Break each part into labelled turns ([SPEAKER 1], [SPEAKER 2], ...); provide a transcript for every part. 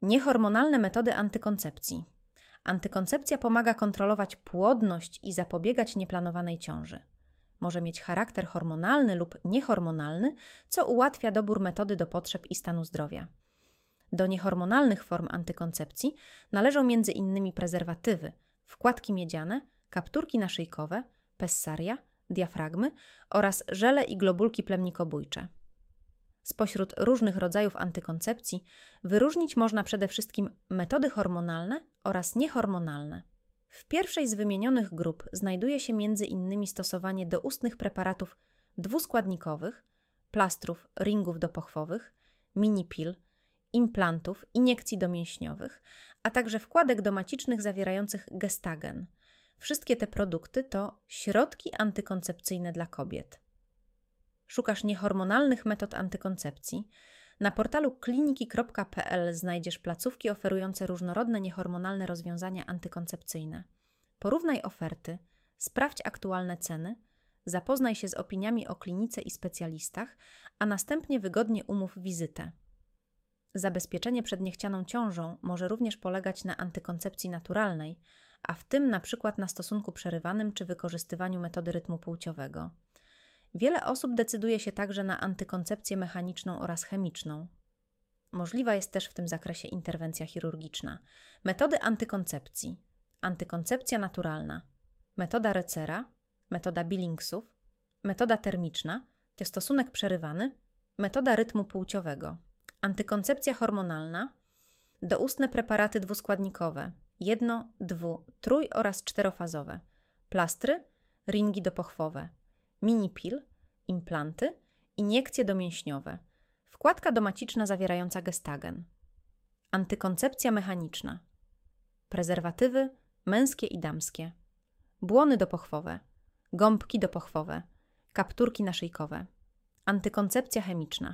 [SPEAKER 1] Niehormonalne metody antykoncepcji. Antykoncepcja pomaga kontrolować płodność i zapobiegać nieplanowanej ciąży. Może mieć charakter hormonalny lub niehormonalny, co ułatwia dobór metody do potrzeb i stanu zdrowia. Do niehormonalnych form antykoncepcji należą m.in. prezerwatywy, wkładki miedziane, kapturki naszyjkowe, pessaria, diafragmy oraz żele i globulki plemnikobójcze. Spośród różnych rodzajów antykoncepcji wyróżnić można przede wszystkim metody hormonalne oraz niehormonalne. W pierwszej z wymienionych grup znajduje się m.in. stosowanie doustnych preparatów dwuskładnikowych, plastrów, ringów dopochwowych, mini-pil, implantów, iniekcji domięśniowych, a także wkładek domacicznych zawierających gestagen. Wszystkie te produkty to środki antykoncepcyjne dla kobiet. Szukasz niehormonalnych metod antykoncepcji? Na portalu kliniki.pl znajdziesz placówki oferujące różnorodne niehormonalne rozwiązania antykoncepcyjne. Porównaj oferty, sprawdź aktualne ceny, zapoznaj się z opiniami o klinice i specjalistach, a następnie wygodnie umów wizytę. Zabezpieczenie przed niechcianą ciążą może również polegać na antykoncepcji naturalnej, a w tym np. na stosunku przerywanym czy wykorzystywaniu metody rytmu płciowego. Wiele osób decyduje się także na antykoncepcję mechaniczną oraz chemiczną. Możliwa jest też w tym zakresie interwencja chirurgiczna. Metody antykoncepcji. Antykoncepcja naturalna. Metoda Recera, metoda Billingsów, metoda termiczna, to stosunek przerywany, metoda rytmu płciowego. Antykoncepcja hormonalna. Doustne preparaty dwuskładnikowe, jedno-, dwu-, trój- oraz czterofazowe. Plastry, ringi dopochwowe. Mini-pil, implanty, iniekcje domięśniowe, wkładka domaciczna zawierająca gestagen. Antykoncepcja mechaniczna. Prezerwatywy męskie i damskie. Błony dopochwowe, gąbki dopochwowe, kapturki naszyjkowe. Antykoncepcja chemiczna.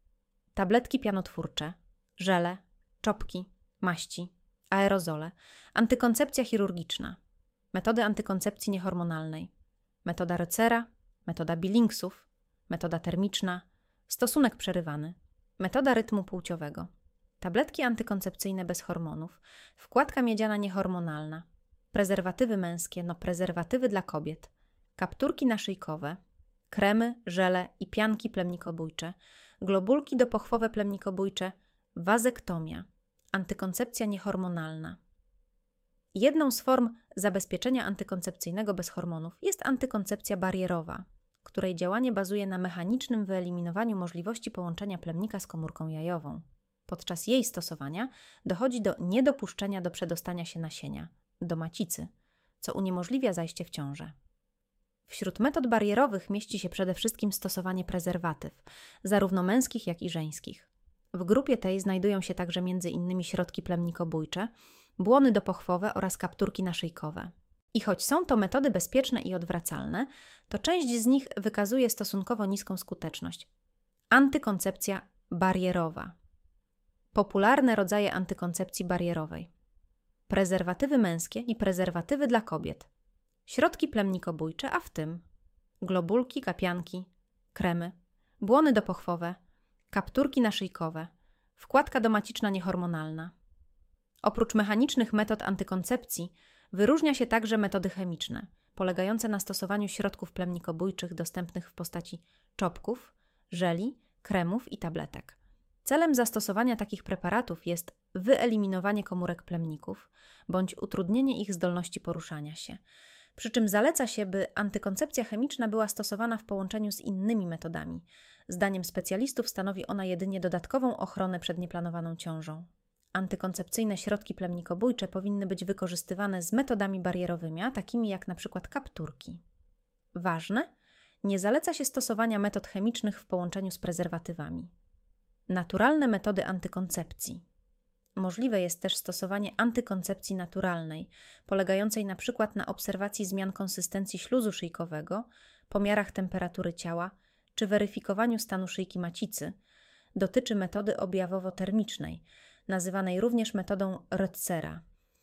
[SPEAKER 1] Tabletki pianotwórcze, żele, czopki, maści, aerozole. Antykoncepcja chirurgiczna. Metody antykoncepcji niehormonalnej. Metoda Recera, metoda Billingsów, metoda termiczna, stosunek przerywany, metoda rytmu płciowego, tabletki antykoncepcyjne bez hormonów, wkładka miedziana niehormonalna, prezerwatywy męskie, prezerwatywy dla kobiet, kapturki naszyjkowe, kremy, żele i pianki plemnikobójcze, globulki dopochwowe plemnikobójcze, wazektomia, antykoncepcja niehormonalna. Jedną z form zabezpieczenia antykoncepcyjnego bez hormonów jest antykoncepcja barierowa, której działanie bazuje na mechanicznym wyeliminowaniu możliwości połączenia plemnika z komórką jajową. Podczas jej stosowania dochodzi do niedopuszczenia do przedostania się nasienia, do macicy, co uniemożliwia zajście w ciążę. Wśród metod barierowych mieści się przede wszystkim stosowanie prezerwatyw, zarówno męskich, jak i żeńskich. W grupie tej znajdują się także m.in. środki plemnikobójcze, błony dopochwowe oraz kapturki naszyjkowe. I choć są to metody bezpieczne i odwracalne, to część z nich wykazuje stosunkowo niską skuteczność. Antykoncepcja barierowa. Popularne rodzaje antykoncepcji barierowej. Prezerwatywy męskie i prezerwatywy dla kobiet. Środki plemnikobójcze, a w tym globulki, kapianki, kremy, błony dopochwowe, kapturki naszyjkowe, wkładka domaciczna niehormonalna. Oprócz mechanicznych metod antykoncepcji wyróżnia się także metody chemiczne, polegające na stosowaniu środków plemnikobójczych dostępnych w postaci czopków, żeli, kremów i tabletek. Celem zastosowania takich preparatów jest wyeliminowanie komórek plemników bądź utrudnienie ich zdolności poruszania się. Przy czym zaleca się, by antykoncepcja chemiczna była stosowana w połączeniu z innymi metodami. Zdaniem specjalistów stanowi ona jedynie dodatkową ochronę przed nieplanowaną ciążą. Antykoncepcyjne środki plemnikobójcze powinny być wykorzystywane z metodami barierowymi, takimi jak np. kapturki. Ważne, nie zaleca się stosowania metod chemicznych w połączeniu z prezerwatywami. Naturalne metody antykoncepcji. Możliwe jest też stosowanie antykoncepcji naturalnej, polegającej np. na obserwacji zmian konsystencji śluzu szyjkowego, pomiarach temperatury ciała czy weryfikowaniu stanu szyjki macicy. Dotyczy metody objawowo-termicznej, nazywanej również metodą Recera.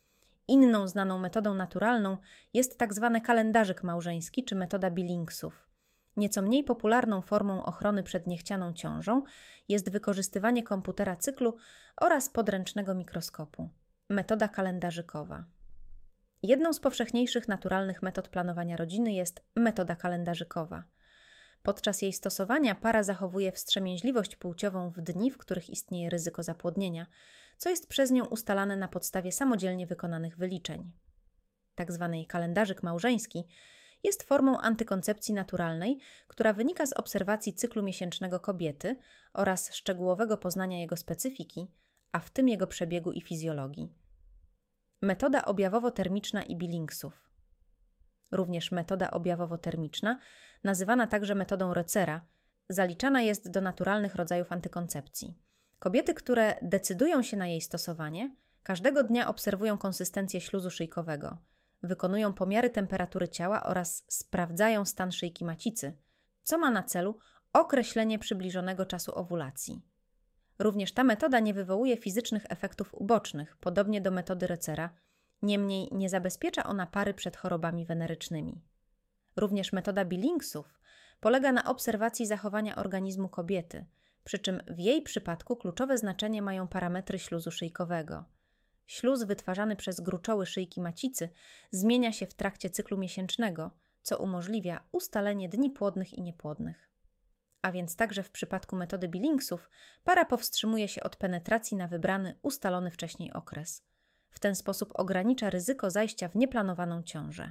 [SPEAKER 1] Inną znaną metodą naturalną jest tzw. kalendarzyk małżeński czy metoda Billingsów. Nieco mniej popularną formą ochrony przed niechcianą ciążą jest wykorzystywanie komputera cyklu oraz podręcznego mikroskopu. Metoda kalendarzykowa. Jedną z powszechniejszych naturalnych metod planowania rodziny jest metoda kalendarzykowa. Podczas jej stosowania para zachowuje wstrzemięźliwość płciową w dni, w których istnieje ryzyko zapłodnienia, co jest przez nią ustalane na podstawie samodzielnie wykonanych wyliczeń. Tak zwany kalendarzyk małżeński jest formą antykoncepcji naturalnej, która wynika z obserwacji cyklu miesięcznego kobiety oraz szczegółowego poznania jego specyfiki, a w tym jego przebiegu i fizjologii. Metoda objawowo-termiczna i Billingsów. Również metoda objawowo-termiczna, nazywana także metodą Rötzera, zaliczana jest do naturalnych rodzajów antykoncepcji. Kobiety, które decydują się na jej stosowanie, każdego dnia obserwują konsystencję śluzu szyjkowego, wykonują pomiary temperatury ciała oraz sprawdzają stan szyjki macicy, co ma na celu określenie przybliżonego czasu owulacji. Również ta metoda nie wywołuje fizycznych efektów ubocznych, podobnie do metody Rötzera, niemniej nie zabezpiecza ona pary przed chorobami wenerycznymi. Również metoda Billingsów polega na obserwacji zachowania organizmu kobiety, przy czym w jej przypadku kluczowe znaczenie mają parametry śluzu szyjkowego. Śluz wytwarzany przez gruczoły szyjki macicy zmienia się w trakcie cyklu miesięcznego, co umożliwia ustalenie dni płodnych i niepłodnych. A więc także w przypadku metody Billingsów para powstrzymuje się od penetracji na wybrany, ustalony wcześniej okres. W ten sposób ogranicza ryzyko zajścia w nieplanowaną ciążę.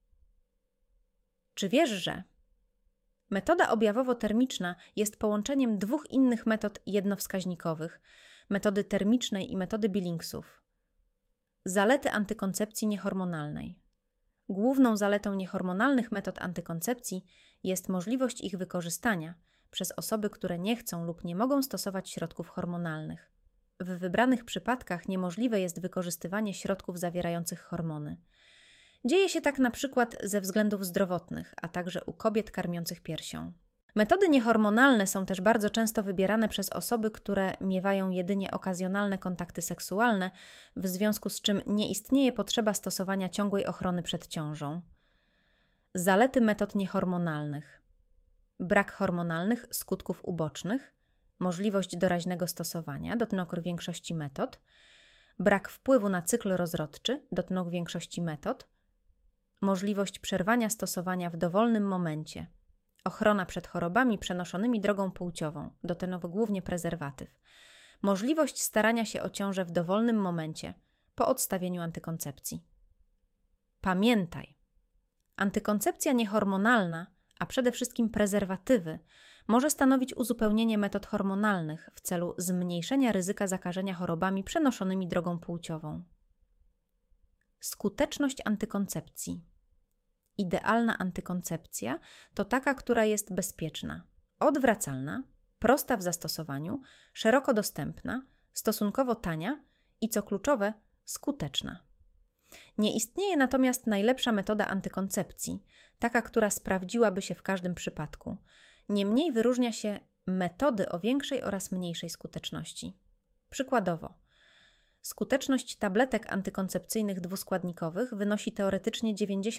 [SPEAKER 1] Czy wiesz, że metoda objawowo-termiczna jest połączeniem dwóch innych metod jednowskaźnikowych, metody termicznej i metody Billingsów? Zalety antykoncepcji niehormonalnej. Główną zaletą niehormonalnych metod antykoncepcji jest możliwość ich wykorzystania przez osoby, które nie chcą lub nie mogą stosować środków hormonalnych. W wybranych przypadkach niemożliwe jest wykorzystywanie środków zawierających hormony. Dzieje się tak na przykład ze względów zdrowotnych, a także u kobiet karmiących piersią. Metody niehormonalne są też bardzo często wybierane przez osoby, które miewają jedynie okazjonalne kontakty seksualne, w związku z czym nie istnieje potrzeba stosowania ciągłej ochrony przed ciążą. Zalety metod niehormonalnych. Brak hormonalnych skutków ubocznych, możliwość doraźnego stosowania, dotynek większości metod, brak wpływu na cykl rozrodczy, dotynek większości metod, możliwość przerwania stosowania w dowolnym momencie, ochrona przed chorobami przenoszonymi drogą płciową, dotynek głównie prezerwatyw, możliwość starania się o ciążę w dowolnym momencie, po odstawieniu antykoncepcji. Pamiętaj, antykoncepcja niehormonalna, a przede wszystkim prezerwatywy, może stanowić uzupełnienie metod hormonalnych w celu zmniejszenia ryzyka zakażenia chorobami przenoszonymi drogą płciową. Skuteczność antykoncepcji. Idealna antykoncepcja to taka, która jest bezpieczna, odwracalna, prosta w zastosowaniu, szeroko dostępna, stosunkowo tania i, co kluczowe, skuteczna. Nie istnieje natomiast najlepsza metoda antykoncepcji, taka, która sprawdziłaby się w każdym przypadku. Niemniej wyróżnia się metody o większej oraz mniejszej skuteczności. Przykładowo, skuteczność tabletek antykoncepcyjnych dwuskładnikowych wynosi teoretycznie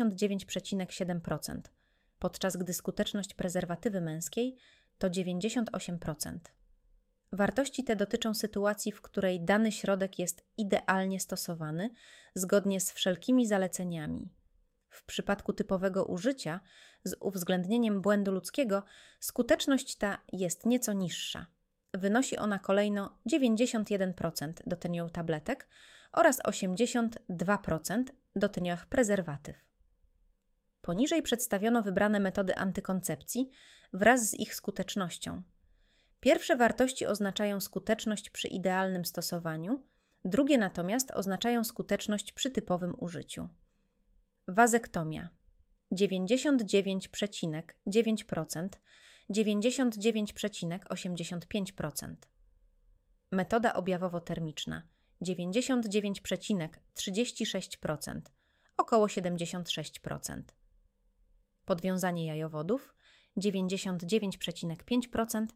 [SPEAKER 1] 99,7%, podczas gdy skuteczność prezerwatywy męskiej to 98%. Wartości te dotyczą sytuacji, w której dany środek jest idealnie stosowany, zgodnie z wszelkimi zaleceniami. W przypadku typowego użycia, z uwzględnieniem błędu ludzkiego, skuteczność ta jest nieco niższa. Wynosi ona kolejno 91% dotynią tabletek oraz 82% dotyniach prezerwatyw. Poniżej przedstawiono wybrane metody antykoncepcji wraz z ich skutecznością. Pierwsze wartości oznaczają skuteczność przy idealnym stosowaniu, drugie natomiast oznaczają skuteczność przy typowym użyciu. Wazektomia 99,9%, 99,85%. Metoda objawowo-termiczna 99,36%, około 76%. Podwiązanie jajowodów 99,5%,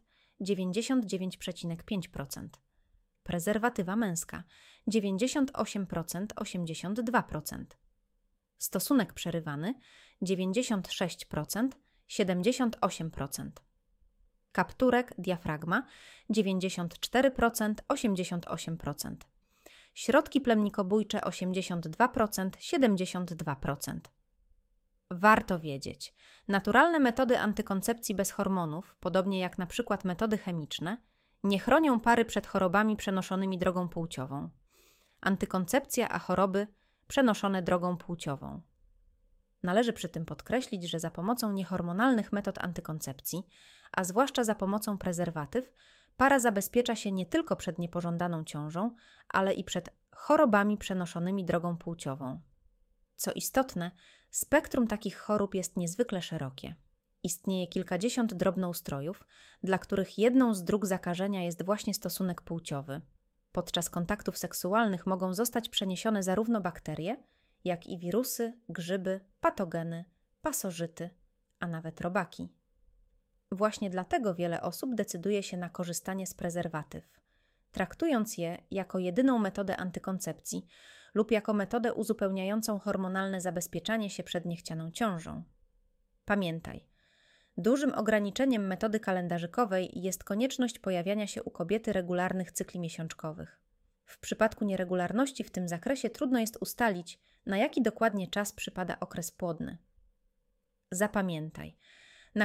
[SPEAKER 1] 99,5%. Prezerwatywa męska 98%, 82%. Stosunek przerywany 96%, 78%. Kapturek, diafragma 94%, 88%. Środki plemnikobójcze 82%, 72%. Warto wiedzieć, naturalne metody antykoncepcji bez hormonów, podobnie jak na przykład metody chemiczne, nie chronią pary przed chorobami przenoszonymi drogą płciową. Antykoncepcja, a choroby przenoszone drogą płciową. Należy przy tym podkreślić, że za pomocą niehormonalnych metod antykoncepcji, a zwłaszcza za pomocą prezerwatyw, para zabezpiecza się nie tylko przed niepożądaną ciążą, ale i przed chorobami przenoszonymi drogą płciową. Co istotne, spektrum takich chorób jest niezwykle szerokie. Istnieje kilkadziesiąt drobnoustrojów, dla których jedną z dróg zakażenia jest właśnie stosunek płciowy. Podczas kontaktów seksualnych mogą zostać przeniesione zarówno bakterie, jak i wirusy, grzyby, patogeny, pasożyty, a nawet robaki. Właśnie dlatego wiele osób decyduje się na korzystanie z prezerwatyw, traktując je jako jedyną metodę antykoncepcji lub jako metodę uzupełniającą hormonalne zabezpieczanie się przed niechcianą ciążą. Pamiętaj, dużym ograniczeniem metody kalendarzykowej jest konieczność pojawiania się u kobiety regularnych cykli miesiączkowych. W przypadku nieregularności w tym zakresie trudno jest ustalić, na jaki dokładnie czas przypada okres płodny. Zapamiętaj, na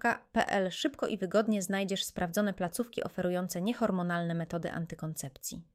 [SPEAKER 1] kliniki.pl szybko i wygodnie znajdziesz sprawdzone placówki oferujące niehormonalne metody antykoncepcji.